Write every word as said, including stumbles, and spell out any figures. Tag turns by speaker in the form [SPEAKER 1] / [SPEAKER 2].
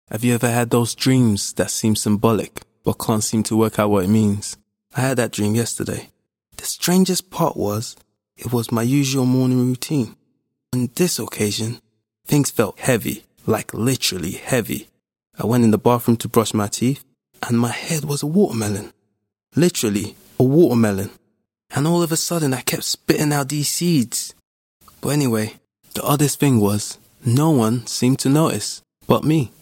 [SPEAKER 1] Have you ever had those dreams that seem symbolic, but can't seem to work out what it means? I had that dream yesterday. The strangest part was, it was my usual morning routine. On this occasion, things felt heavy, like literally heavy. I went in the bathroom to brush my teeth, and my head was a watermelon. Literally, a watermelon. And all of a sudden, I kept spitting out these seeds. But anyway, the oddest thing was, no one seemed to notice, but me.